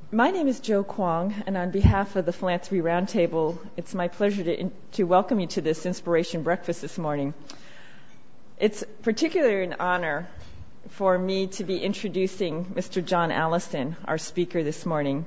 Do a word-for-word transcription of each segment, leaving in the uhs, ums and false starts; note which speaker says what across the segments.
Speaker 1: My name is Jo Kwong, and on behalf of the Philanthropy Roundtable, it's my pleasure to, in, to welcome you to this Inspiration Breakfast this morning. It's particularly an honor for me to be introducing Mister John Allison, our speaker this morning.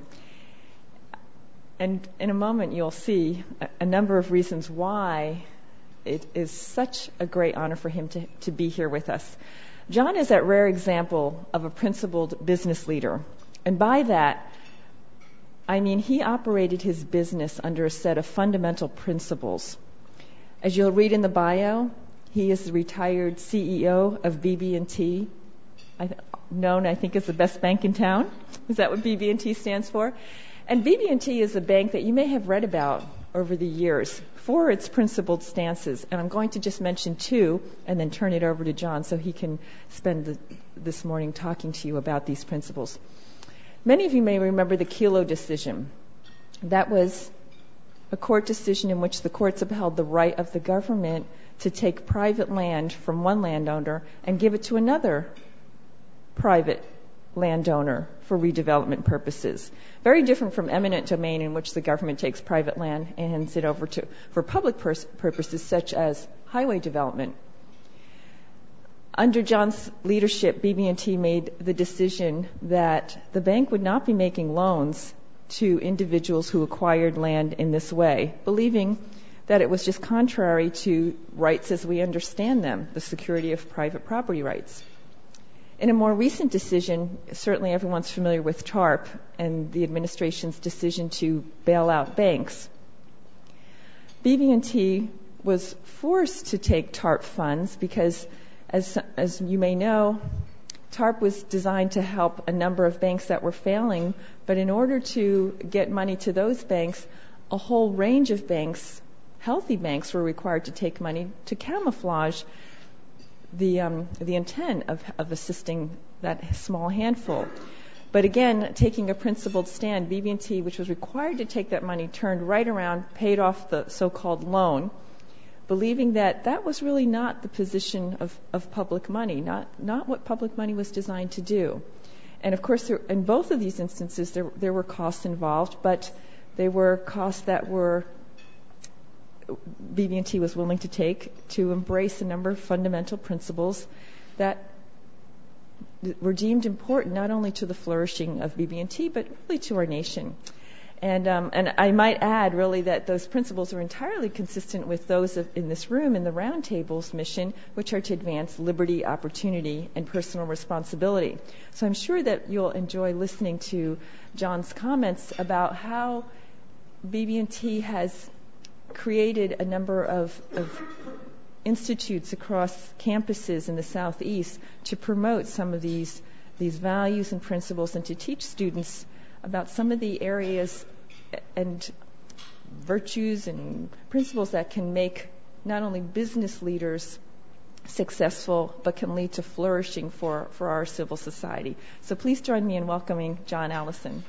Speaker 1: And in a moment, you'll see a, a number of reasons why it is such a great honor for him to, to be here with us. John is that rare example of a principled business leader. And by that, I mean he operated his business under a set of fundamental principles. As you'll read in the bio, he is the retired C E O of B B and T, I th- known, I think, as the best bank in town. Is that what B B and T stands for? And B B and T is a bank that you may have read about over the years for its principled stances. And I'm going to just mention two and then turn it over to John so he can spend the, this morning talking to you about these principles. Many of you may remember the Kelo decision. That was a court decision in which the courts upheld the right of the government to take private land from one landowner and give it to another private landowner for redevelopment purposes. Very different from eminent domain, in which the government takes private land and hands it over to for public pers- purposes such as highway development. Under John's leadership, B B and T made the decision that the bank would not be making loans to individuals who acquired land in this way, believing that it was just contrary to rights as we understand them, the security of private property rights. In a more recent decision, certainly everyone's familiar with TARP and the administration's decision to bail out banks. B B and T was forced to take TARP funds because, as, as you may know, TARP was designed to help a number of banks that were failing, but in order to get money to those banks, a whole range of banks, healthy banks, were required to take money to camouflage the um, the intent of, of assisting that small handful. But again, taking a principled stand, B B and T, which was required to take that money, turned right around, paid off the so-called loan, believing that that was really not the position of, of public money, not not what public money was designed to do. And of course, there, in both of these instances, there there were costs involved, but they were costs that were B B and T was willing to take to embrace a number of fundamental principles that were deemed important not only to the flourishing of B B and T, but really to our nation. And um, and I might add, really, that those principles are entirely consistent with those of, in this room, in the Roundtable's mission, which are to advance liberty, opportunity, and personal responsibility. So I'm sure that you'll enjoy listening to John's comments about how B B and T has created a number of, of institutes across campuses in the Southeast to promote some of these these values and principles and to teach students about some of the areas and virtues and principles that can make not only business leaders successful, but can lead to flourishing for, for our civil society. So please join me in welcoming John Allison.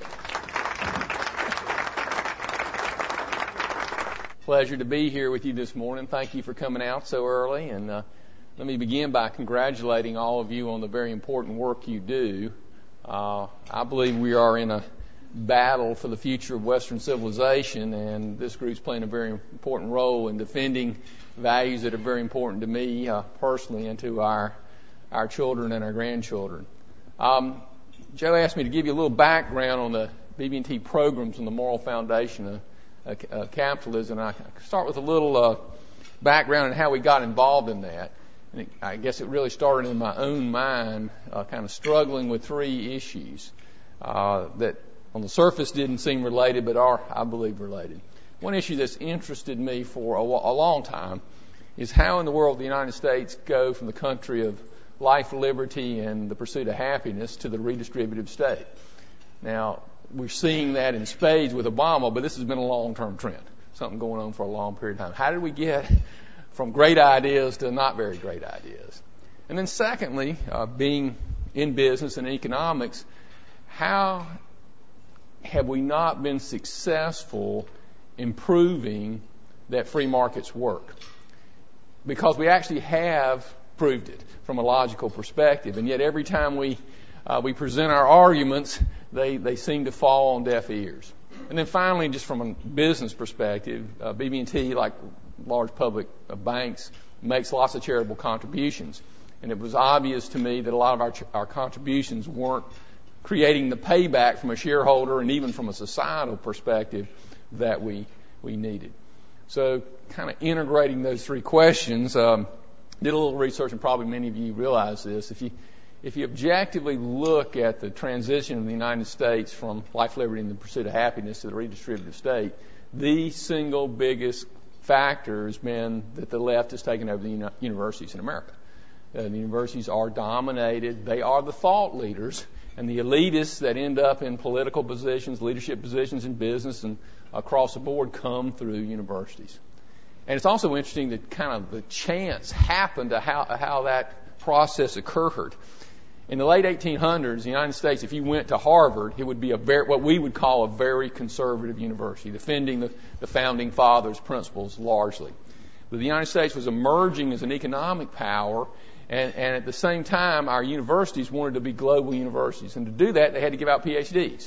Speaker 2: Pleasure to be here with you this morning. Thank you for coming out so early. And uh, let me begin by congratulating all of you on the very important work you do. Uh, I believe we are in a battle for the future of Western civilization, and this group's playing a very important role in defending values that are very important to me uh, personally and to our our children and our grandchildren. Um, Joe asked me to give you a little background on the B B and T programs and the moral foundation of Uh, uh, capitalism. I start with a little uh, background on how we got involved in that. And it, I guess it really started in my own mind, uh, kind of struggling with three issues uh, that on the surface didn't seem related, but are, I believe, related. One issue that's interested me for a, a long time is how in the world the United States go from the country of life, liberty, and the pursuit of happiness to the redistributive state. Now, we're seeing that in spades with Obama, but this has been a long-term trend, something going on for a long period of time. How did we get from great ideas to not very great ideas? And then secondly, uh, being in business and economics, how have we not been successful in proving that free markets work? Because we actually have proved it from a logical perspective, and yet every time we uh, we present our arguments, they, they seem to fall on deaf ears. And then finally, just from a business perspective, uh, B B and T, like large public uh, banks, makes lots of charitable contributions. And it was obvious to me that a lot of our, ch- our contributions weren't creating the payback from a shareholder and even from a societal perspective that we, we needed. So kind of integrating those three questions, um, did a little research, and probably many of you realize this. If you If you objectively look at the transition of the United States from life, liberty, and the pursuit of happiness to the redistributive state, the single biggest factor has been that the left has taken over the uni- universities in America. Uh, the universities are dominated. They are the thought leaders, and the elitists that end up in political positions, leadership positions in business and across the board come through universities. And it's also interesting that kind of the chance happened to how, how that process occurred. In the late eighteen hundreds, the United States, if you went to Harvard, it would be a very, what we would call a very conservative university, defending the, the founding fathers' principles largely. But the United States was emerging as an economic power, and, and at the same time, our universities wanted to be global universities. And to do that, they had to give out P H Ds.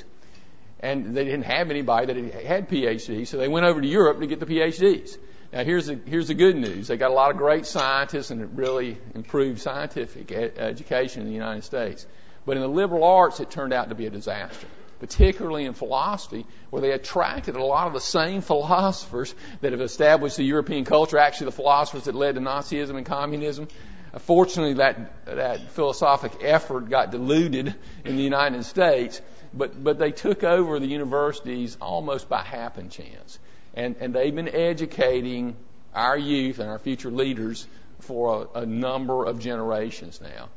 Speaker 2: And they didn't have anybody that had P H Ds, so they went over to Europe to get the P H Ds. Now, here's the, here's the good news. They got a lot of great scientists, and it really improved scientific ed- education in the United States. But in the liberal arts, it turned out to be a disaster, particularly in philosophy, where they attracted a lot of the same philosophers that have established the European culture, actually the philosophers that led to Nazism and communism. Uh, fortunately, that, that philosophic effort got diluted in the United States, but, but they took over the universities almost by happen chance. And, and they've been educating our youth and our future leaders for a, a number of generations now.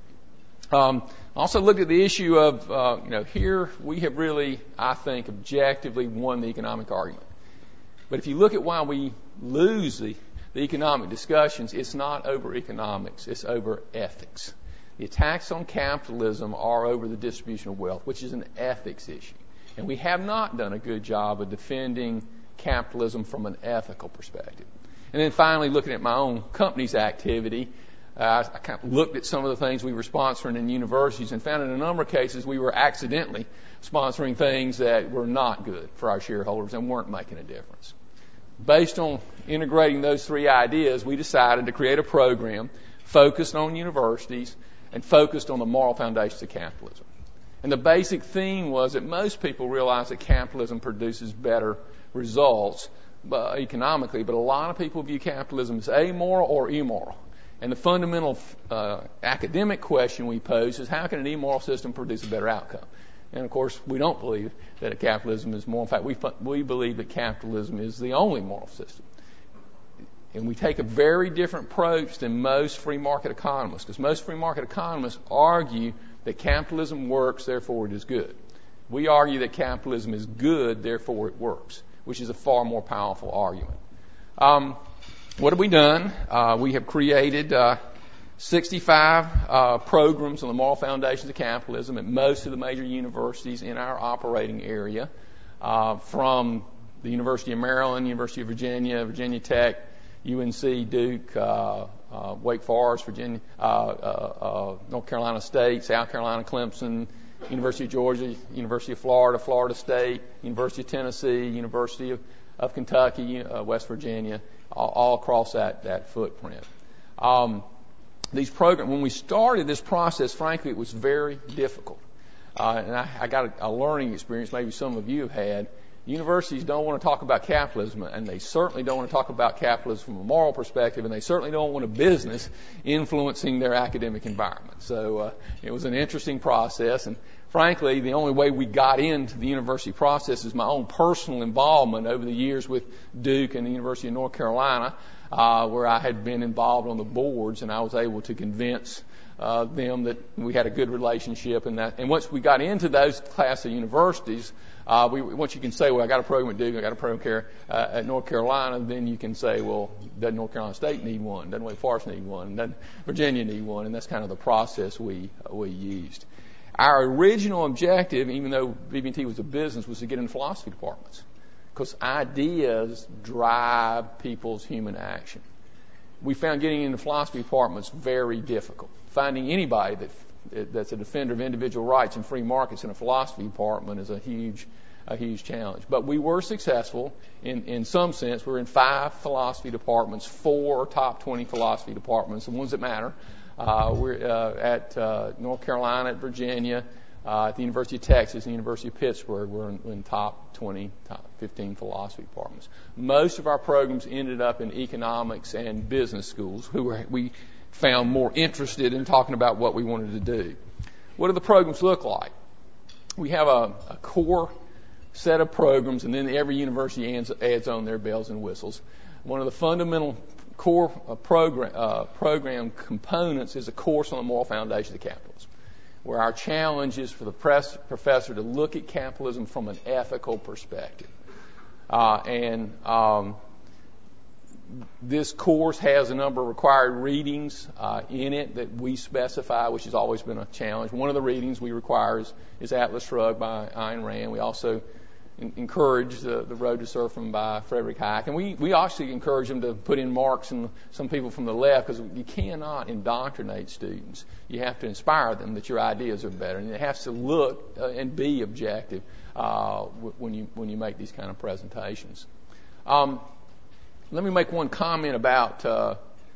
Speaker 2: Um, also looked at the issue of, uh, you know, here we have really, I think, objectively won the economic argument. But if you look at why we lose the, the economic discussions, it's not over economics, it's over ethics. The attacks on capitalism are over the distribution of wealth, which is an ethics issue. And we have not done a good job of defending capitalism from an ethical perspective. And then finally, looking at my own company's activity, uh, I kind of looked at some of the things we were sponsoring in universities and found in a number of cases we were accidentally sponsoring things that were not good for our shareholders and weren't making a difference. Based on integrating those three ideas, we decided to create a program focused on universities and focused on the moral foundations of capitalism. And the basic theme was that most people realize that capitalism produces better results uh, economically, but a lot of people view capitalism as amoral or immoral. And the fundamental uh, academic question we pose is, how can an immoral system produce a better outcome? And of course, we don't believe that capitalism is moral. In fact, we we believe that capitalism is the only moral system. And we take a very different approach than most free market economists, because most free market economists argue that capitalism works, therefore it is good. We argue that capitalism is good, therefore it works, which is a far more powerful argument. Um, what have we done? Uh, we have created uh, sixty-five uh, programs on the moral foundations of capitalism at most of the major universities in our operating area, uh, from the University of Maryland, University of Virginia, Virginia Tech, U N C, Duke, uh, uh, Wake Forest, Virginia, uh, uh, uh, North Carolina State, South Carolina, Clemson, University of Georgia, University of Florida, Florida State, University of Tennessee, University of, of Kentucky, uh, West Virginia, all, all across that, that footprint. Um, these programs, when we started this process, frankly, it was very difficult. Uh, and I, I got a, a learning experience, maybe some of you have had. Universities don't want to talk about capitalism, and they certainly don't want to talk about capitalism from a moral perspective, and they certainly don't want a business influencing their academic environment. So uh, it was an interesting process, and frankly, the only way we got into the university process is my own personal involvement over the years with Duke and the University of North Carolina, uh, where I had been involved on the boards, and I was able to convince uh, them that we had a good relationship. And that, and once we got into those class of universities, Uh, we, once you can say, well, I got a program at Duke, I got a program here uh, at North Carolina, then you can say, well, doesn't North Carolina State need one? Doesn't Wake Forest need one? Doesn't Virginia need one? And that's kind of the process we we used. Our original objective, even though B B and T was a business, was to get into philosophy departments, because ideas drive people's human action. We found getting into philosophy departments very difficult. Finding anybody that it, that's a defender of individual rights and free markets in a philosophy department is a huge, a huge challenge. But we were successful in, in some sense. We were in five philosophy departments, four top twenty philosophy departments, the ones that matter. Uh, we're uh, at uh, North Carolina, at Virginia, uh, at the University of Texas, and the University of Pittsburgh. We're in, in top twenty, top fifteen philosophy departments. Most of our programs ended up in economics and business schools, who were, we found more interested in talking about what we wanted to do. What do the programs look like? We have a, a core set of programs, and then every university adds, adds on their bells and whistles. One of the fundamental core uh, program, uh, program components is a course on the moral foundation of capitalism, where our challenge is for the press, professor to look at capitalism from an ethical perspective. Uh, and um, this course has a number of required readings uh, in it that we specify, which has always been a challenge. One of the readings we require is, is Atlas Shrugged by Ayn Rand. We also encourage the, the Road to Serfdom by Frederick Hayek. And we, we actually encourage them to put in Marx and some people from the left, because you cannot indoctrinate students. You have to inspire them that your ideas are better. And it has to look uh, and be objective uh, when you when you make these kind of presentations. Um, let me make one comment about uh,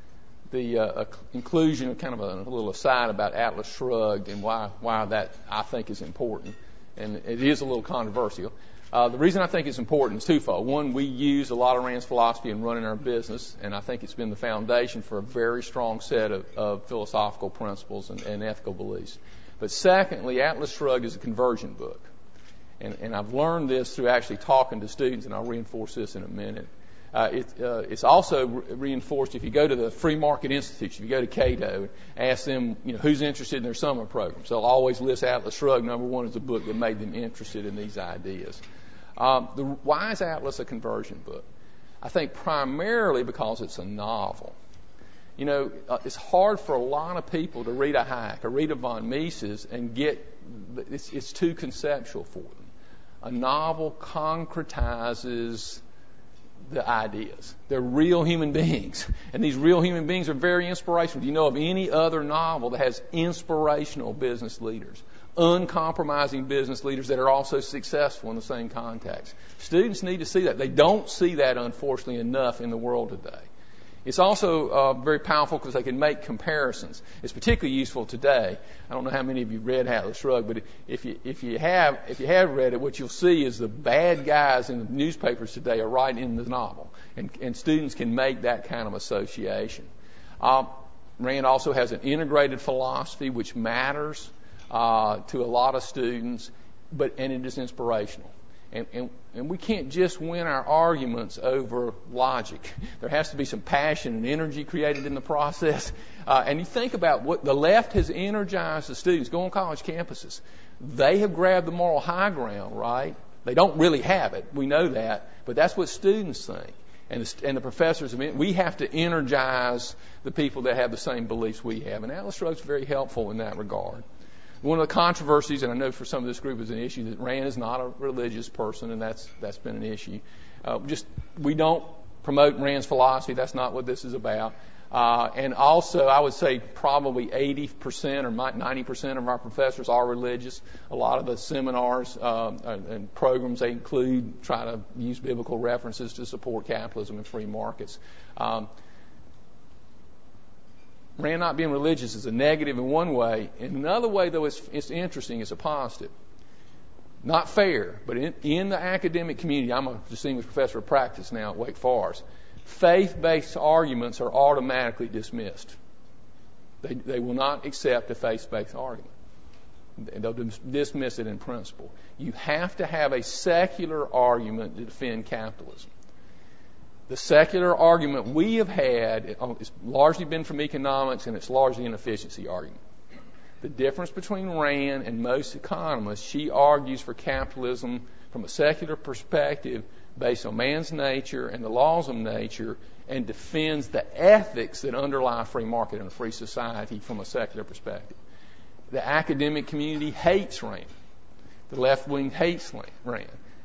Speaker 2: the uh, inclusion, kind of a, a little aside about Atlas Shrugged and why why that I think is important. And it is a little controversial. Uh, the reason I think it's important is twofold. One, we use a lot of Rand's philosophy in running our business, and I think it's been the foundation for a very strong set of, of philosophical principles and, and ethical beliefs. But secondly, Atlas Shrugged is a conversion book. And, and I've learned this through actually talking to students, and I'll reinforce this in a minute. Uh, it, uh, it's also re- reinforced if you go to the Free Market Institute, if you go to Cato, ask them, you know, who's interested in their summer programs. They'll always list Atlas Shrugged. Number one is a book that made them interested in these ideas. Um, the, why is Atlas a conversion book? I think primarily because it's a novel. You know, uh, it's hard for a lot of people to read a Hayek or read a von Mises and get, it's, it's too conceptual for them. A novel concretizes the ideas. They're real human beings. And these real human beings are very inspirational. Do you know of any other novel that has inspirational business leaders? Uncompromising business leaders that are also successful in the same context. Students need to see that. They don't see that, unfortunately, enough in the world today. It's also uh, very powerful because they can make comparisons. It's particularly useful today. I don't know how many of you read Atlas Shrugged, but if you if you have if you have read it, what you'll see is the bad guys in the newspapers today are right in the novel, and, and students can make that kind of association. Uh, Rand also has an integrated philosophy, which matters uh, to a lot of students, but and it is inspirational. And, and, and we can't just win our arguments over logic. There has to be some passion and energy created in the process. Uh, and you think about what the left has energized the students. Go on college campuses. They have grabbed the moral high ground, right? They don't really have it. We know that. But that's what students think. And the, and the professors, we have to energize the people that have the same beliefs we have. And Atlas Shrugged is very helpful in that regard. One of the controversies, and I know for some of this group is an issue, that Rand is not a religious person, and that's that's been an issue. Uh, just we don't promote Rand's philosophy. That's not what this is about. Uh, and also, I would say probably eighty percent or ninety percent of our professors are religious. A lot of the seminars uh, and programs they include try to use biblical references to support capitalism and free markets. Um, Rand not being religious is a negative in one way. In another way, though, it's, it's interesting. It's a positive. Not fair, but in, in the academic community, I'm a distinguished professor of practice now at Wake Forest, faith-based arguments are automatically dismissed. They, they will not accept a faith-based argument. They'll dismiss it in principle. You have to have a secular argument to defend capitalism. The secular argument we have had has largely been from economics, and it's largely an efficiency argument. The difference between Rand and most economists, she argues for capitalism from a secular perspective based on man's nature and the laws of nature, and defends the ethics that underlie a free market and a free society from a secular perspective. The academic community hates Rand. The left wing hates Rand.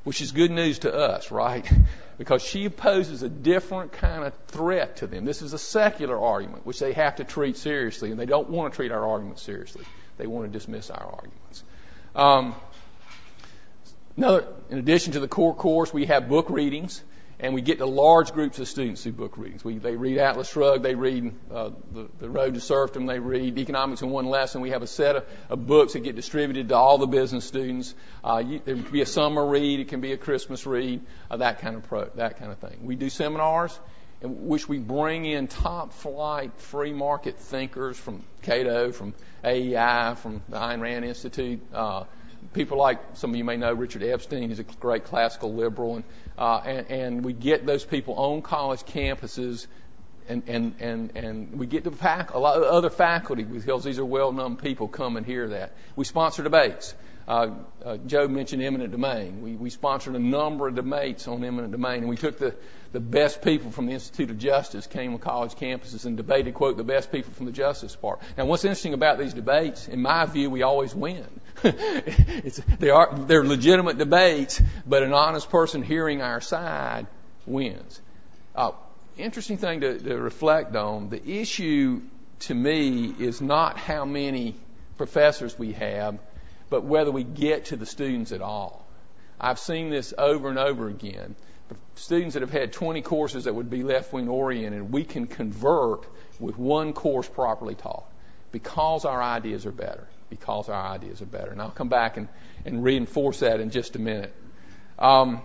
Speaker 2: which is good news to us, right? Because she poses a different kind of threat to them. This is a secular argument, which they have to treat seriously, and they don't want to treat our arguments seriously. They want to dismiss our arguments. Um, another, in addition to the core course, we have book readings. And we get to large groups of students through book readings. We, they read Atlas Shrugged, they read uh, the, the Road to Serfdom, they read Economics in One Lesson. We have a set of, of books that get distributed to all the business students. Uh, you, there can be a summer read, it can be a Christmas read, uh, that kind of pro, that kind of thing. We do seminars in which we bring in top flight free market thinkers from Cato, from A E I, from the Ayn Rand Institute. Uh, people like some of you may know Richard Epstein. He's a great classical liberal, and Uh, and, and we get those people on college campuses, and, and, and, and we get to fac- a lot of other faculty because these are well-known people come and hear that. We sponsor debates. Uh, uh, Joe mentioned eminent domain. We, we sponsored a number of debates on eminent domain, and we took the, the best people from the Institute of Justice, came on college campuses and debated, quote, the best people from the Justice Department. Now, what's interesting about these debates, in my view, we always win. it's, they are, they're legitimate debates, but an honest person hearing our side wins. Uh, interesting thing to, to reflect on, the issue to me is not how many professors we have, but whether we get to the students at all. I've seen this over and over again. Students that have had twenty courses that would be left-wing oriented, we can convert with one course properly taught because our ideas are better. Because our ideas are better. And I'll come back and, and reinforce that in just a minute. Um,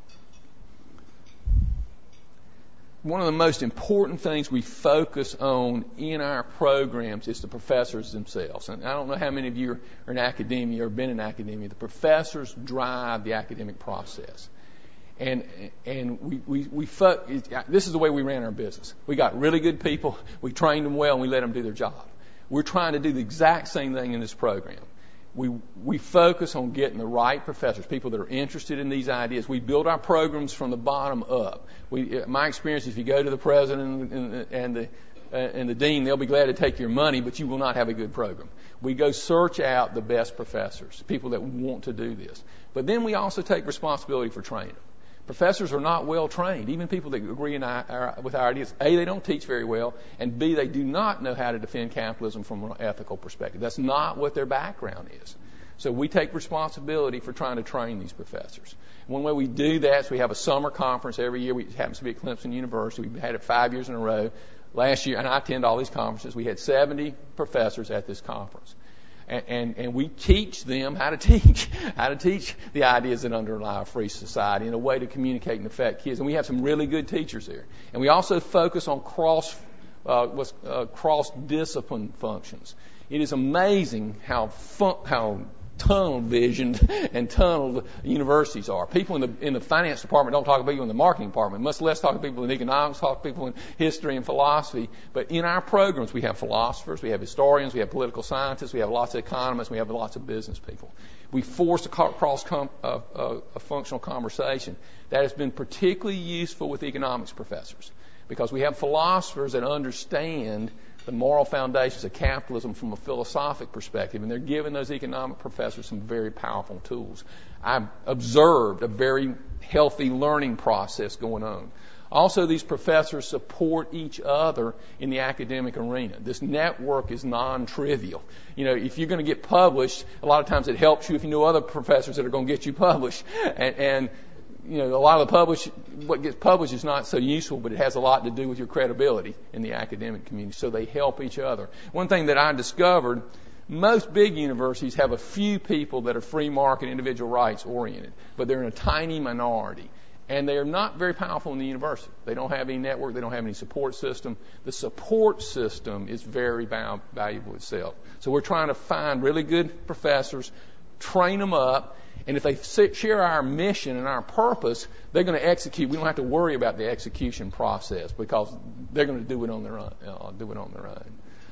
Speaker 2: one of the most important things we focus on in our programs is the professors themselves. And I don't know how many of you are in academia or have been in academia. The professors drive the academic process. And and we, we, we fo- this is the way we ran our business. We got really good people, we trained them well, and we let them do their job. We're trying to do the exact same thing in this program. We we focus on getting the right professors, people that are interested in these ideas. We build our programs from the bottom up. We, my experience is if you go to the president and, and the uh, and the dean, they'll be glad to take your money, but you will not have a good program. We go search out the best professors, people that want to do this. But then we also take responsibility for training them. Professors are not well trained. Even people that agree in our, our, with our ideas, A, they don't teach very well, and B, they do not know how to defend capitalism from an ethical perspective. That's not what their background is. So we take responsibility for trying to train these professors. One way we do that is we have a summer conference every year. It happens to be at Clemson University. We've had it five years in a row. Last year, and I attend all these conferences, we had seventy professors at this conference. And, and, and we teach them how to teach, how to teach the ideas that underlie a free society in a way to communicate and affect kids. And we have some really good teachers there. And we also focus on cross, uh, what's, uh, cross-discipline functions. It is amazing how fun, how tunnel visioned and tunneled universities are. People in the in the finance department don't talk to people in the marketing department, much less talk to people in economics, talk to people in history and philosophy. But in our programs, we have philosophers, we have historians, we have political scientists, we have lots of economists, we have lots of business people. We force a cross com, uh, uh, a functional conversation that has been particularly useful with economics professors because we have philosophers that understand the moral foundations of capitalism from a philosophic perspective, and they're giving those economic professors some very powerful tools. I've observed a very healthy learning process going on. Also, these professors support each other in the academic arena. This network is non-trivial. You know, if you're going to get published, a lot of times it helps you if you know other professors that are going to get you published. And, and you know, a lot of the publish, what gets published is not so useful, but it has a lot to do with your credibility in the academic community. So they help each other. One thing that I discovered, most big universities have a few people that are free market, individual rights oriented, but they're in a tiny minority. And they are not very powerful in the university. They don't have any network. They don't have any support system. The support system is very val- valuable itself. So we're trying to find really good professors, train them up, and if they share our mission and our purpose, they're going to execute. We don't have to worry about the execution process because they're going to do it on their own. Uh, do it on their own.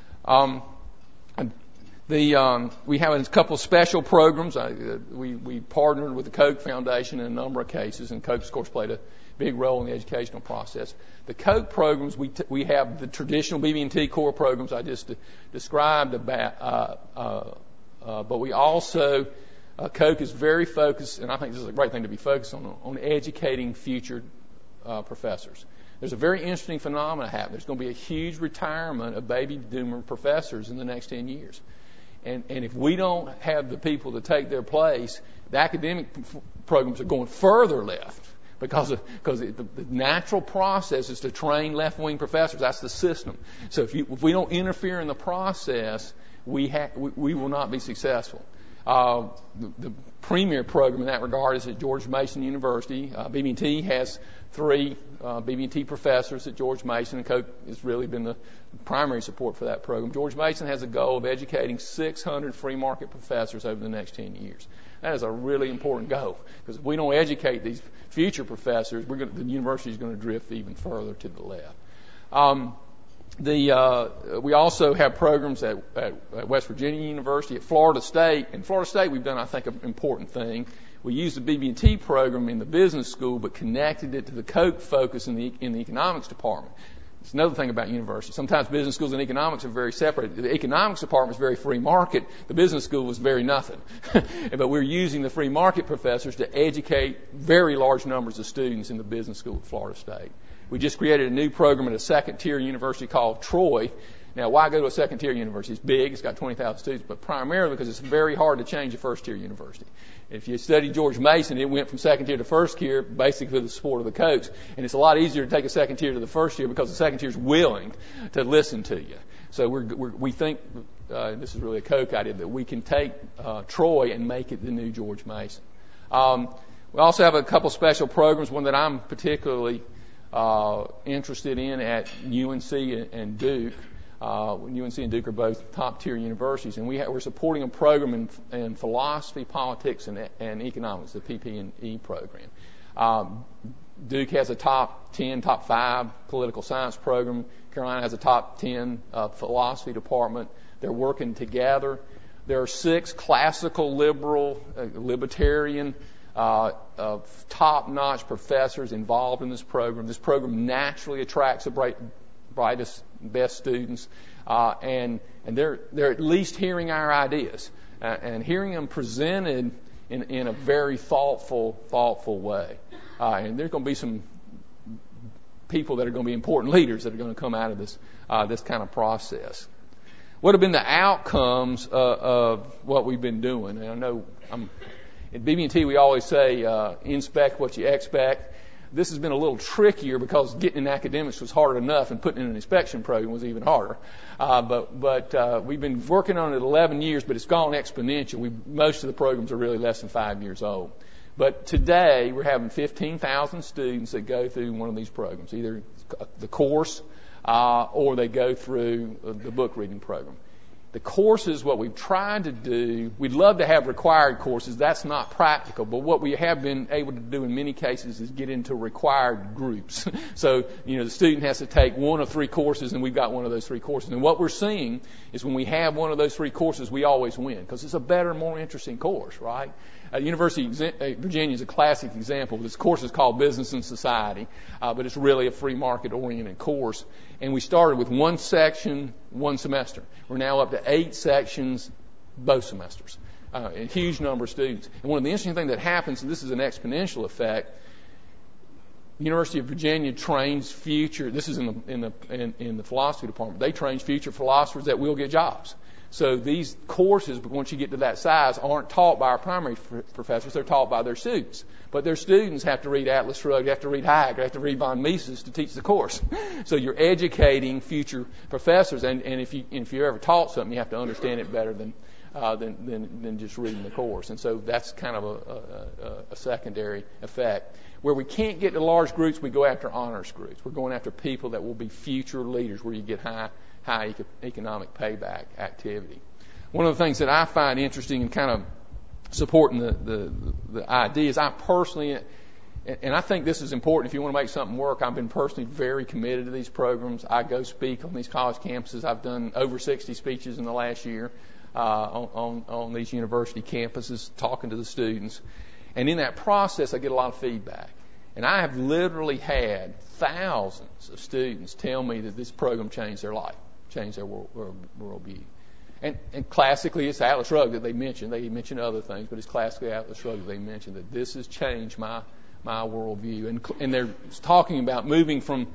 Speaker 2: Um, the um, we have a couple of special programs. Uh, we we partnered with the Koch Foundation in a number of cases, and Koch, of course, played a big role in the educational process. The Koch programs, we t- we have the traditional B B and T core programs I just d- described about, uh, uh, uh, but we also Uh, Koch is very focused, and I think this is a great thing to be focused on, on educating future uh, professors. There's a very interesting phenomenon happening. There's going to be a huge retirement of baby boomer professors in the next ten years. And, and if we don't have the people to take their place, the academic p- programs are going further left because of, because it, the, the natural process is to train left-wing professors. That's the system. So if, you, if we don't interfere in the process, we, ha- we, we will not be successful. Uh, the, the premier program in that regard is at George Mason University. Uh, B B and T has three uh, B B and T professors at George Mason, and Koch has really been the primary support for that program. George Mason has a goal of educating six hundred free market professors over the next ten years. That is a really important goal, because if we don't educate these future professors, we're going to, the university is going to drift even further to the left. Um, The, uh, we also have programs at, at, at West Virginia University, at Florida State. In Florida State, we've done, I think, an important thing. We used the B B and T program in the business school, but connected it to the Koch focus in the in the economics department. It's another thing about universities. Sometimes business schools and economics are very separated. The economics department is very free market. The business school was very nothing. But we're using the free market professors to educate very large numbers of students in the business school at Florida State. We just created a new program at a second-tier university called Troy. Now, why go to a second-tier university? It's big. It's got twenty thousand students, but primarily because it's very hard to change a first-tier university. If you study George Mason, it went from second-tier to first-tier basically with the support of the Kochs. And it's a lot easier to take a second-tier to the first-tier because the second-tier is willing to listen to you. So we're, we're, we think, uh, this is really a Koch idea, that we can take uh, Troy and make it the new George Mason. Um, we also have a couple special programs, one that I'm particularly Uh, interested in at U N C and Duke. Uh, U N C and Duke are both top-tier universities, and we ha- we're supporting a program in, in philosophy, politics, and, and economics, the P P and E program. Um, Duke has a top ten, top five political science program. Carolina has a top ten uh, philosophy department. They're working together. There are six classical liberal, uh, libertarian, Uh, of top-notch professors involved in this program. This program naturally attracts the bright, brightest, best students, uh, and and they're they're at least hearing our ideas uh, and hearing them presented in in a very thoughtful thoughtful way. Uh, and there's going to be some people that are going to be important leaders that are going to come out of this uh, this kind of process. What have been the outcomes uh, of what we've been doing? And I know I'm. At B B and T, we always say, uh, inspect what you expect. This has been a little trickier because getting in academics was hard enough, and putting in an inspection program was even harder. Uh, but but uh, we've been working on it eleven years, but it's gone exponential. We, most of the programs are really less than five years old. But today, we're having fifteen thousand students that go through one of these programs, either the course uh, or they go through the book reading program. The courses, what we've tried to do, we'd love to have required courses. That's not practical. But what we have been able to do in many cases is get into required groups. So, you know, the student has to take one of three courses, and we've got one of those three courses. And what we're seeing is when we have one of those three courses, we always win because it's a better, more interesting course, right? Uh, University of Virginia is a classic example. This course is called Business and Society, uh, but it's really a free market-oriented course. And we started with one section, one semester. We're now up to eight sections, both semesters. Uh, a huge number of students. And one of the interesting things that happens, and this is an exponential effect, University of Virginia trains future, this is in the, in the, in, in the philosophy department, they train future philosophers that will get jobs. So these courses, once you get to that size, aren't taught by our primary professors. They're taught by their students. But their students have to read Atlas Shrugged, have to read Hayek, have to read von Mises to teach the course. So you're educating future professors. And, and if you if you ever taught something, you have to understand it better than uh, than, than than just reading the course. And so that's kind of a, a, a secondary effect. Where we can't get to large groups, we go after honors groups. We're going after people that will be future leaders, where you get high. high eco- economic payback activity. One of the things that I find interesting in kind of supporting the, the, the ideas, I personally, and I think this is important if you want to make something work, I've been personally very committed to these programs. I go speak on these college campuses. I've done over sixty speeches in the last year uh, on, on, on these university campuses, talking to the students. And in that process, I get a lot of feedback. And I have literally had thousands of students tell me that this program changed their life. Change their world, world, worldview. And, and classically, it's Atlas Shrugged that they mention. They mention other things, but it's classically Atlas Shrugged that they mention that this has changed my my worldview. And, and they're talking about moving from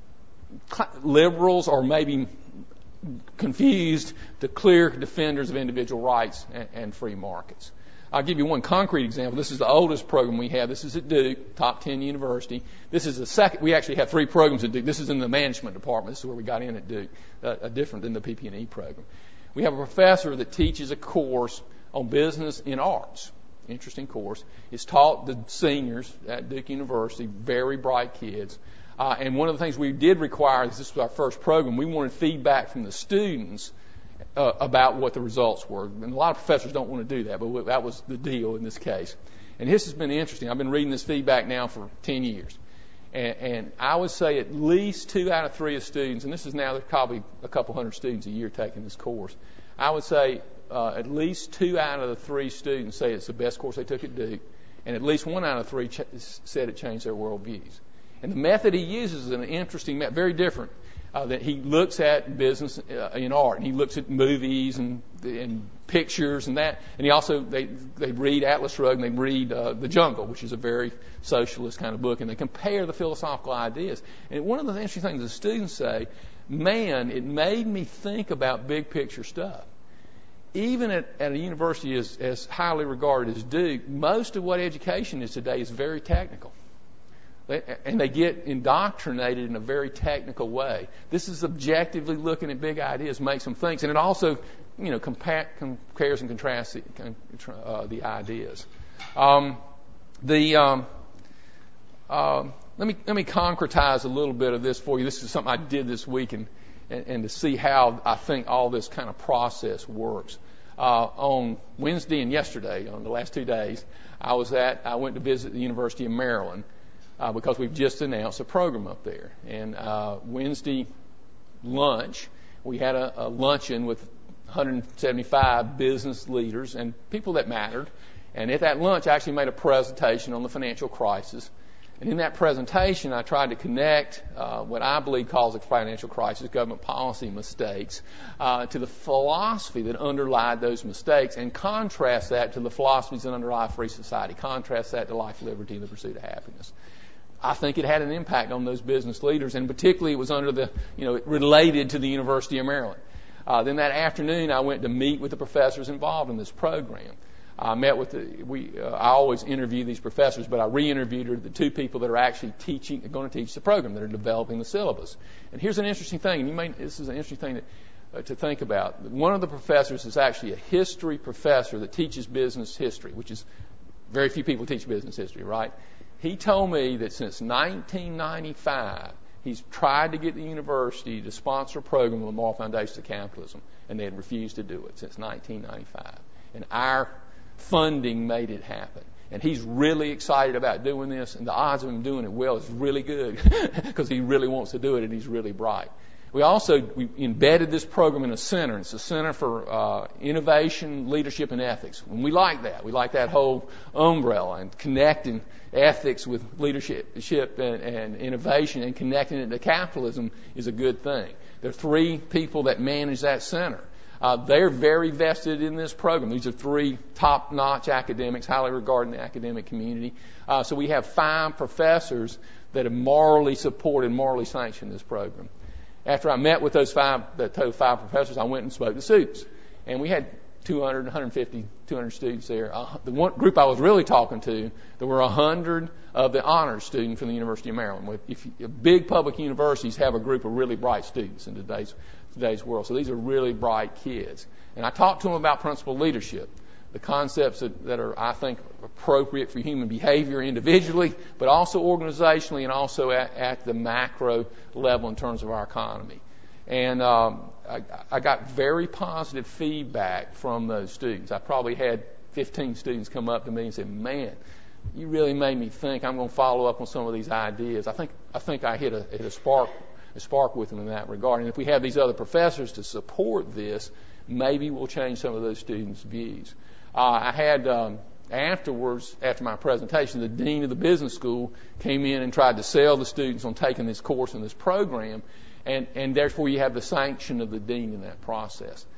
Speaker 2: liberals or maybe confused to clear defenders of individual rights and, and free markets. I'll give you one concrete example. This is the oldest program we have. This is at Duke, top ten university. This is the second. We actually have three programs at Duke. This is in the management department. This is where we got in at Duke, uh, uh, different than the P P and E program. We have a professor that teaches a course on business in arts. Interesting course. It's taught the seniors at Duke University, very bright kids. Uh, and one of the things we did require, this was our first program, we wanted feedback from the students uh, about what the results were. And a lot of professors don't want to do that, but that was the deal in this case. And this has been interesting. I've been reading this feedback now for ten years. And, and I would say at least two out of three of students, and this is now there's probably a couple hundred students a year taking this course, I would say uh, at least two out of the three students say it's the best course they took at Duke, and at least one out of three ch- said it changed their worldviews. And the method he uses is an interesting method, very different. Uh, that he looks at business uh, in art, and he looks at movies and, and pictures and that. And he also they they read Atlas Shrugged and they read uh, The Jungle, which is a very socialist kind of book, and they compare the philosophical ideas. And one of the interesting things the students say, man, it made me think about big picture stuff. Even at, at a university as, as highly regarded as Duke, most of what education is today is very technical. And they get indoctrinated in a very technical way. This is objectively looking at big ideas, makes them think, and it also, you know, compa- compares and contrasts the, uh, the ideas. Um, the um, uh, let me let me concretize a little bit of this for you. This is something I did this week, and and, and to see how I think all this kind of process works. Uh, on Wednesday and yesterday, on the last two days, I was at I went to visit the University of Maryland. Uh, because we've just announced a program up there. And uh, Wednesday lunch, we had a, a luncheon with one hundred seventy-five business leaders and people that mattered. And at that lunch, I actually made a presentation on the financial crisis. And in that presentation, I tried to connect uh, what I believe caused the financial crisis, government policy mistakes, uh, to the philosophy that underlied those mistakes, and contrast that to the philosophies that underlie a free society. Contrast that to life, liberty, and the pursuit of happiness. I think it had an impact on those business leaders, and particularly it was under the, you know, related to the University of Maryland. Uh, then that afternoon, I went to meet with the professors involved in this program. I met with the, we, uh, I always interview these professors, but I re-interviewed the two people that are actually teaching, going to teach the program, that are developing the syllabus. And here's an interesting thing, and you may, this is an interesting thing that, uh, to think about. One of the professors is actually a history professor that teaches business history, which is very few people teach business history, right? He told me that since nineteen ninety-five, he's tried to get the university to sponsor a program on the moral foundations of capitalism, and they had refused to do it since nineteen ninety-five. And our funding made it happen. And he's really excited about doing this, and the odds of him doing it well is really good because he really wants to do it, and he's really bright. We also we embedded this program in a center. It's a Center for uh, Innovation, Leadership, and Ethics. And we like that. We like that whole umbrella and connecting ethics with leadership and, and innovation and connecting it to capitalism is a good thing. There are three people that manage that center. Uh, they're very vested in this program. These are three top-notch academics, highly regarded in the academic community. Uh, so we have five professors that have morally supported, morally sanctioned this program. After I met with those five, the total five professors, I went and spoke to students. And we had two hundred, one hundred fifty, two hundred students there. Uh, the one group I was really talking to, there were one hundred of the honors students from the University of Maryland. If you, big public universities have a group of really bright students in today's, today's world. So these are really bright kids. And I talked to them about principled leadership, the concepts that, that are, I think, appropriate for human behavior individually, but also organizationally and also at, at the macro level in terms of our economy. And um, I, I got very positive feedback from those students. I probably had fifteen students come up to me and say, man, you really made me think. I'm going to follow up on some of these ideas. I think I think I hit a, hit a spark a spark with them in that regard. And if we have these other professors to support this, maybe we'll change some of those students' views. Uh, I had um, afterwards, after my presentation, the dean of the business school came in and tried to sell the students on taking this course and this program, and, and therefore you have the sanction of the dean in that process.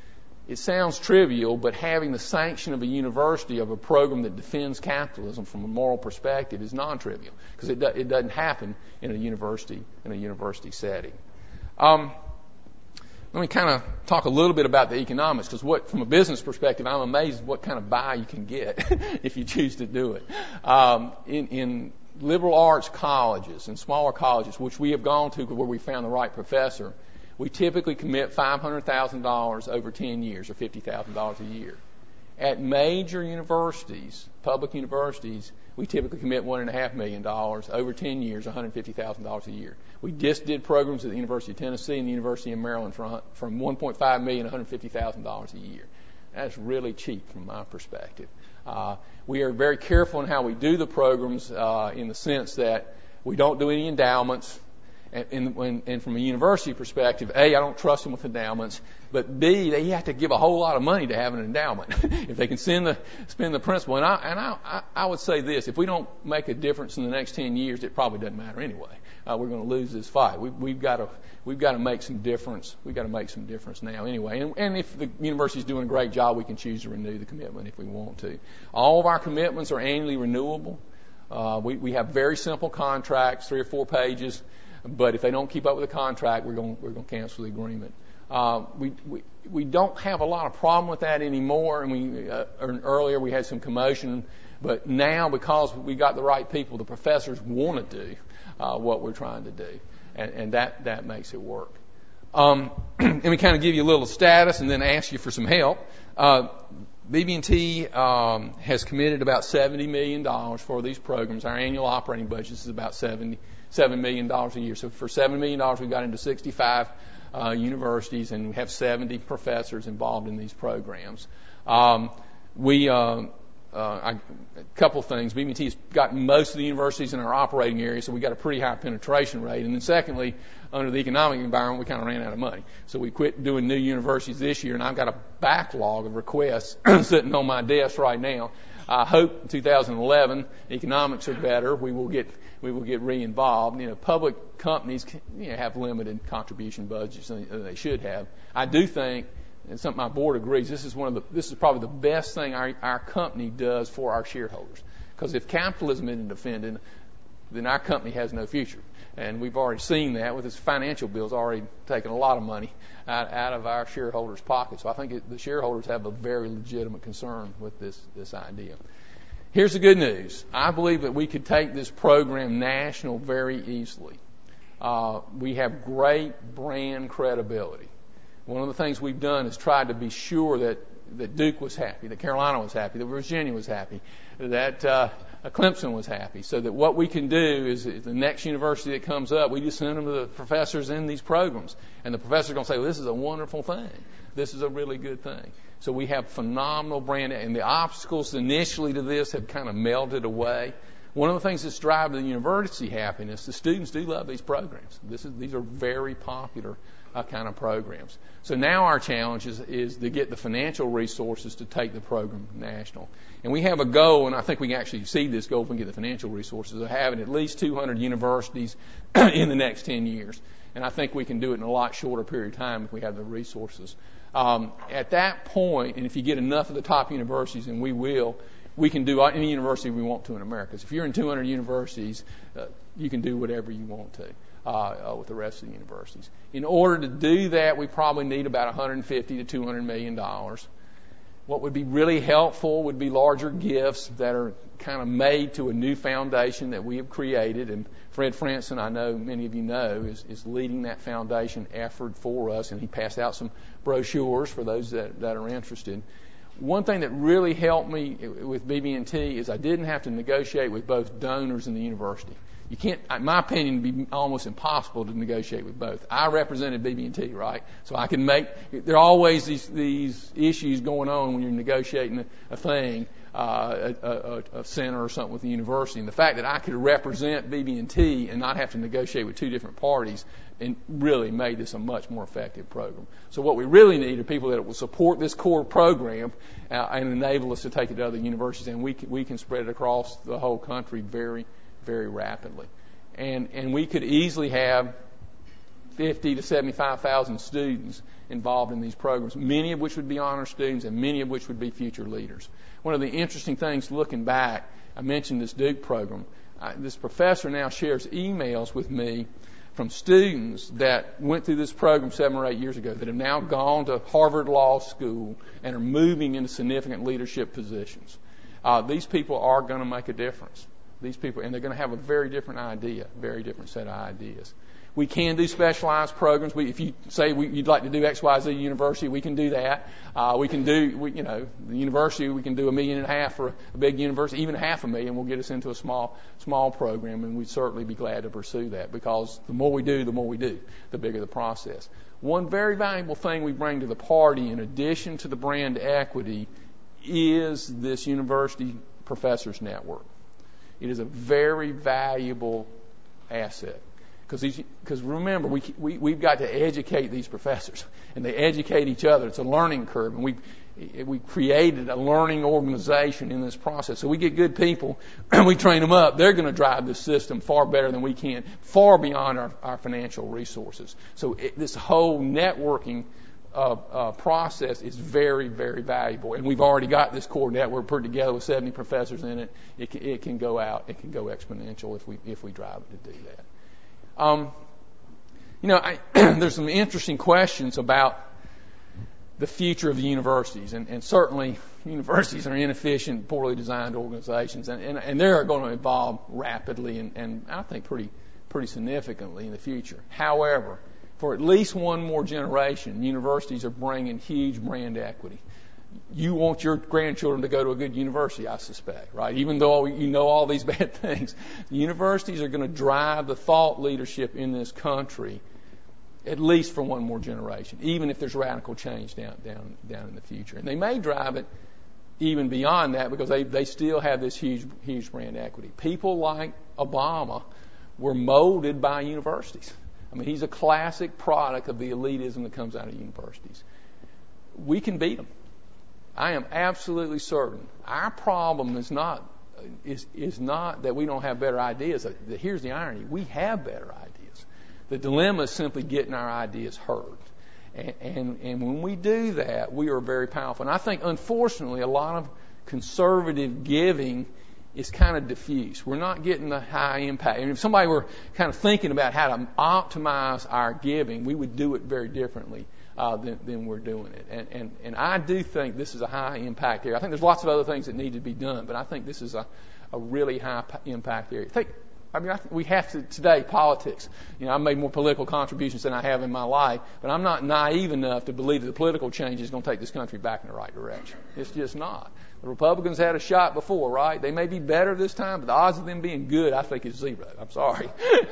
Speaker 2: it sounds trivial, but having the sanction of a university of a program that defends capitalism from a moral perspective is non-trivial, because it, do, it doesn't happen in a university in a university setting. Um, let me kind of talk a little bit about the economics, because what, from a business perspective, I'm amazed what kind of buy you can get if you choose to do it. Um, in, in liberal arts colleges and smaller colleges, which we have gone to where we found the right professor, we typically commit five hundred thousand dollars over ten years, or fifty thousand dollars a year. At major universities, public universities, we typically commit one point five million dollars over ten years, one hundred fifty thousand dollars a year. We just did programs at the University of Tennessee and the University of Maryland from, from one point five million dollars, one hundred fifty thousand dollars a year. That's really cheap from my perspective. Uh, we are very careful in how we do the programs, uh, in the sense that we don't do any endowments. And, and, when, and from a university perspective, A, I don't trust them with endowments, but B, they have to give a whole lot of money to have an endowment if they can send the, spend the principal. And, I, and I, I, I would say this, if we don't make a difference in the next ten years, it probably doesn't matter anyway. Uh, we're going to lose this fight. We, we've got to we've got to make some difference. We've got to make some difference now anyway. And, and if the university's doing a great job, we can choose to renew the commitment if we want to. All of our commitments are annually renewable. Uh, we, we have very simple contracts, three or four pages. But if they don't keep up with the contract, we're going we're going to cancel the agreement. Uh, we, we we don't have a lot of problem with that anymore. And we uh, earlier we had some commotion, but now because we got the right people, the professors want to do uh, what we're trying to do, and, and that that makes it work. Um, let me kind of give you a little status and then ask you for some help. Uh, B B and T um, has committed about seventy million dollars for these programs. Our annual operating budget is about seventy. seven million dollars a year. So for seven million dollars, we got into sixty-five uh, universities, and we have seventy professors involved in these programs. Um, we, uh, uh, I, a couple things. B B and T has got most of the universities in our operating area, so we got a pretty high penetration rate. And then secondly, under the economic environment, we kind of ran out of money. So we quit doing new universities this year, and I've got a backlog of requests sitting on my desk right now. I hope in two thousand eleven, economics are better. We will get we will get re-involved. You know, public companies can, you know, have limited contribution budgets, and they should have. I do think, and something my board agrees, this is one of the this is probably the best thing our our company does for our shareholders. Because if capitalism isn't defended, then our company has no future. And we've already seen that with its financial bills already taking a lot of money out, out of our shareholders' pockets. So I think it, the shareholders have a very legitimate concern with this this idea. Here's the good news. I believe that we could take this program national very easily. Uh, we have great brand credibility. One of the things we've done is tried to be sure that, that Duke was happy, that Carolina was happy, that Virginia was happy, that uh, Clemson was happy, so that what we can do is, is the next university that comes up, we just send them to the professors in these programs. And the professors are going to say, well, this is a wonderful thing. This is a really good thing. So we have phenomenal brand, and the obstacles initially to this have kind of melted away. One of the things that's driving the university happiness, the students do love these programs. This is, these are very popular uh, kind of programs. So now our challenge is, is to get the financial resources to take the program national. And we have a goal, and I think we can actually exceed this goal if we get the financial resources, of having at least two hundred universities in the next ten years. And I think we can do it in a lot shorter period of time if we have the resources. Um, at that point, and if you get enough of the top universities, and we will, we can do any university we want to in America. So if you're in two hundred universities, uh, you can do whatever you want to uh, uh, with the rest of the universities. In order to do that, we probably need about one hundred fifty to two hundred million dollars. What would be really helpful would be larger gifts that are kind of made to a new foundation that we have created. And Fred Franson, I know many of you know, is, is leading that foundation effort for us. And he passed out some brochures for those that, that are interested. One thing that really helped me with B B and T is I didn't have to negotiate with both donors and the university. You can't, in my opinion, it'd be almost impossible to negotiate with both. I represented B B and T, right? So I can make, there are always these, these issues going on when you're negotiating a, a thing, uh, a, a, a center or something with the university. And the fact that I could represent B B and T and not have to negotiate with two different parties and really made this a much more effective program. So what we really need are people that will support this core program uh, and enable us to take it to other universities, and we can, we can spread it across the whole country very very rapidly. And and we could easily have fifty to seventy-five thousand students involved in these programs, many of which would be honor students and many of which would be future leaders. One of the interesting things looking back, I mentioned this Duke program. I, this professor now shares emails with me from students that went through this program seven or eight years ago that have now gone to Harvard Law School and are moving into significant leadership positions. Uh, these people are going to make a difference. These people, and they're going to have a very different idea, very different set of ideas. We can do specialized programs. We, if you say we, you'd like to do X Y Z University, we can do that. Uh, we can do, we, you know, the university. We can do a million and a half for a big university, even half a million will get us into a small, small program, and we'd certainly be glad to pursue that because the more we do, the more we do, the bigger the process. One very valuable thing we bring to the party, in addition to the brand equity, is this university professors network. It is a very valuable asset. Because remember, we, we, we've got to educate these professors, and they educate each other. It's a learning curve, and we we created a learning organization in this process. So we get good people, and we train them up. They're going to drive this system far better than we can, far beyond our, our financial resources. So it, this whole networking uh, uh, process is very, very valuable. And we've already got this core network put together with seventy professors in it. It can, it can go out. It can go exponential if we if we drive it to do that. Um, you know, I, there's some interesting questions about the future of the universities, and, and certainly universities are inefficient, poorly designed organizations, and, and, and they're going to evolve rapidly and, and I think pretty pretty significantly in the future. However, for at least one more generation, universities are bringing huge brand equity. You want your grandchildren to go to a good university, I suspect, right? Even though you know all these bad things. The universities are going to drive the thought leadership in this country at least for one more generation, even if there's radical change down down down in the future. And they may drive it even beyond that because they, they still have this huge huge brand equity. People like Obama were molded by universities. I mean, he's a classic product of the elitism that comes out of universities. We can beat them. I am absolutely certain. Our problem is not is is not that we don't have better ideas. Here's the irony: we have better ideas. The dilemma is simply getting our ideas heard. And, and and when we do that, we are very powerful. And I think, unfortunately, a lot of conservative giving is kind of diffuse. We're not getting the high impact. And if somebody were kind of thinking about how to optimize our giving, we would do it very differently. Uh, than, than we're doing it. And, and, and I do think this is a high impact area. I think there's lots of other things that need to be done, but I think this is a, a really high impact area. Think, I mean, I think we have to, today, politics. You know, I've made more political contributions than I have in my life, but I'm not naive enough to believe that the political change is going to take this country back in the right direction. It's just not. The Republicans had a shot before, right? They may be better this time, but the odds of them being good, I think, is zero. I'm sorry.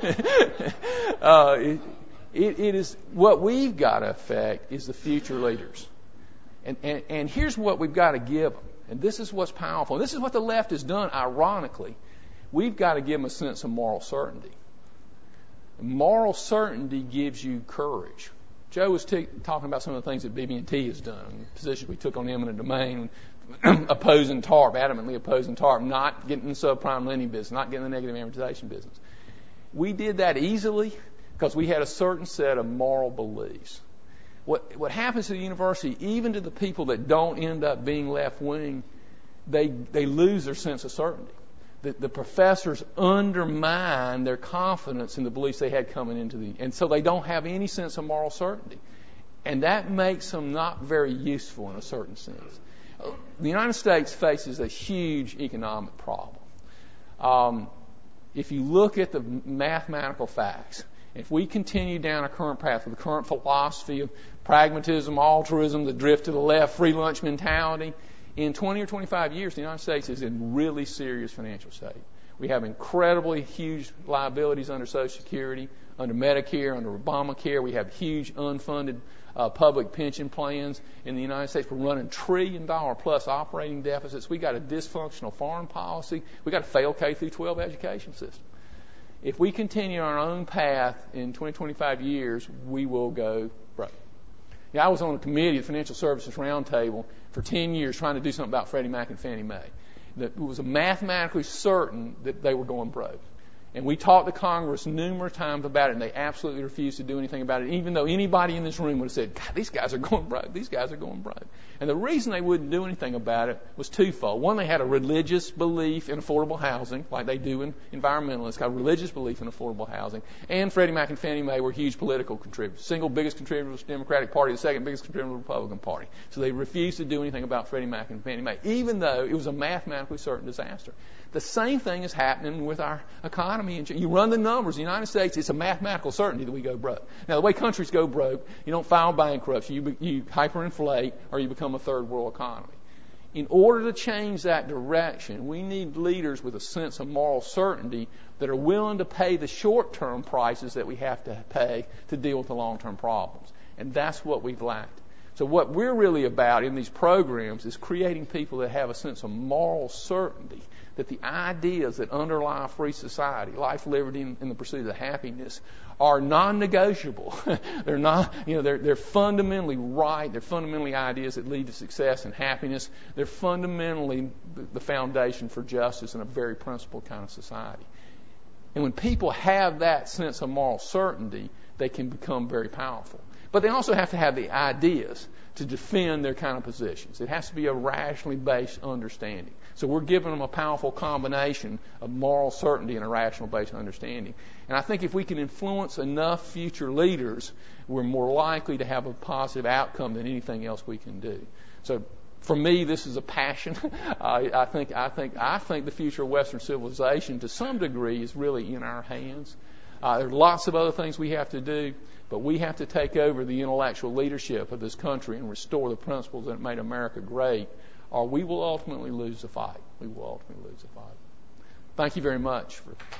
Speaker 2: uh, it, It, it is what we've got to affect is the future leaders. And, and, and here's what we've got to give them. And this is what's powerful. And this is what the left has done, ironically. We've got to give them a sense of moral certainty. And moral certainty gives you courage. Joe was t- talking about some of the things that B B and T has done, the positions we took on eminent domain, opposing TARP, adamantly opposing TARP, not getting in the subprime lending business, not getting in the negative amortization business. We did that easily because we had a certain set of moral beliefs. What what happens to the university, even to the people that don't end up being left-wing, they they lose their sense of certainty. The, the professors undermine their confidence in the beliefs they had coming into the... And so they don't have any sense of moral certainty. And that makes them not very useful in a certain sense. The United States faces a huge economic problem. Um, if you look at the mathematical facts, if we continue down our current path with the current philosophy of pragmatism, altruism, the drift to the left, free lunch mentality, in twenty or twenty-five years, the United States is in really serious financial state. We have incredibly huge liabilities under Social Security, under Medicare, under Obamacare. We have huge unfunded uh, public pension plans in the United States. We're running trillion dollar plus operating deficits. We got a dysfunctional foreign policy. We got a failed K through twelve education system. If we continue on our own path in twenty, twenty-five years, we will go broke. Yeah, I was on a committee, the Financial Services Roundtable, for ten years trying to do something about Freddie Mac and Fannie Mae. That it was mathematically certain that they were going broke. And we talked to Congress numerous times about it, and they absolutely refused to do anything about it, even though anybody in this room would have said, God, these guys are going broke. These guys are going broke. And the reason they wouldn't do anything about it was twofold. One, they had a religious belief in affordable housing, like they do in environmentalists, got a religious belief in affordable housing. And Freddie Mac and Fannie Mae were huge political contributors. Single biggest contributor was the Democratic Party, the second biggest contributor was the Republican Party. So they refused to do anything about Freddie Mac and Fannie Mae, even though it was a mathematically certain disaster. The same thing is happening with our economy. You run the numbers. In the United States, it's a mathematical certainty that we go broke. Now, the way countries go broke, you don't file bankruptcy. You, you hyperinflate or you become a third world economy. In order to change that direction, we need leaders with a sense of moral certainty that are willing to pay the short-term prices that we have to pay to deal with the long-term problems. And that's what we've lacked. So what we're really about in these programs is creating people that have a sense of moral certainty that the ideas that underlie a free society, life, liberty, and the pursuit of happiness, are non-negotiable. they're not, you know, they're they're fundamentally right. They're fundamentally ideas that lead to success and happiness. They're fundamentally the foundation for justice in a very principled kind of society. And when people have that sense of moral certainty, they can become very powerful. But they also have to have the ideas to defend their kind of positions. It has to be a rationally based understanding. So we're giving them a powerful combination of moral certainty and a rational based understanding. And I think if we can influence enough future leaders, we're more likely to have a positive outcome than anything else we can do. So for me, this is a passion. I, I think I think I think the future of Western civilization, to some degree, is really in our hands. Uh, there are lots of other things we have to do, but we have to take over the intellectual leadership of this country and restore the principles that made America great, or we will ultimately lose the fight. We will ultimately lose the fight. Thank you very much for